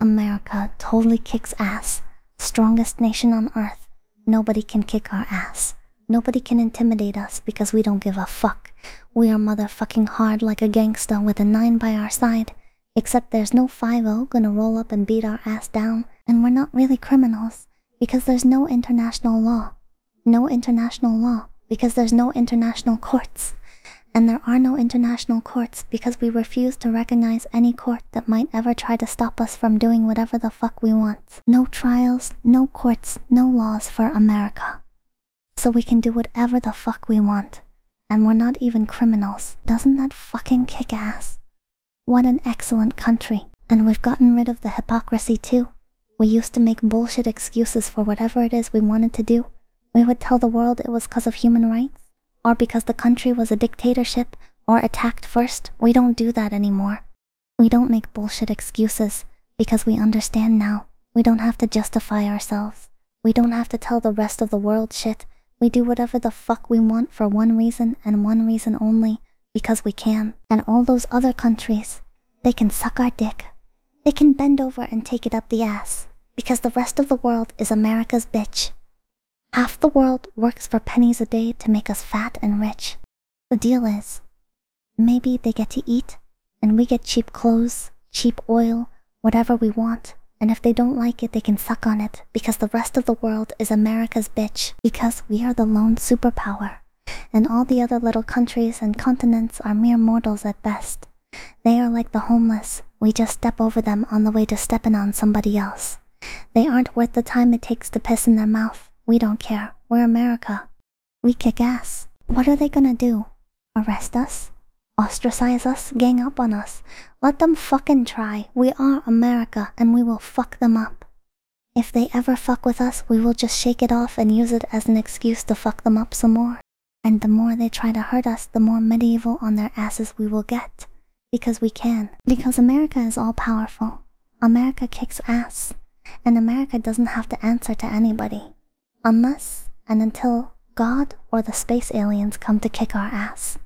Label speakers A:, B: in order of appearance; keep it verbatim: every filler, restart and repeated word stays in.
A: America totally kicks ass. Strongest nation on earth. Nobody can kick our ass. Nobody can intimidate us because we don't give a fuck. We are motherfucking hard like a gangsta with a nine by our side. Except there's no five oh gonna roll up and beat our ass down. And we're not really criminals because there's no international law. No international law because there's no international courts. And there are no international courts because we refuse to recognize any court that might ever try to stop us from doing whatever the fuck we want. No trials, no courts, no laws for America. So we can do whatever the fuck we want. And we're not even criminals. Doesn't that fucking kick ass? What an excellent country. And we've gotten rid of the hypocrisy too. We used to make bullshit excuses for whatever it is we wanted to do. We would tell the world it was because of human rights, or because the country was a dictatorship, or attacked first. We don't do that anymore. We don't make bullshit excuses, because we understand now. We don't have to justify ourselves. We don't have to tell the rest of the world shit. We do whatever the fuck we want for one reason and one reason only, because we can. And all those other countries, they can suck our dick. They can bend over and take it up the ass, because the rest of the world is America's bitch. Half the world works for pennies a day to make us fat and rich. The deal is, maybe they get to eat, and we get cheap clothes, cheap oil, whatever we want, and if they don't like it, they can suck on it, because the rest of the world is America's bitch, because we are the lone superpower, and all the other little countries and continents are mere mortals at best. They are like the homeless. We just step over them on the way to stepping on somebody else. They aren't worth the time it takes to piss in their mouth. We don't care. We're America. We kick ass. What are they gonna do? Arrest us? Ostracize us? Gang up on us? Let them fucking try. We are America and we will fuck them up. If they ever fuck with us, we will just shake it off and use it as an excuse to fuck them up some more. And the more they try to hurt us, the more medieval on their asses we will get. Because we can. Because America is all powerful. America kicks ass. And America doesn't have to answer to anybody. Unless and until God or the space aliens come to kick our ass.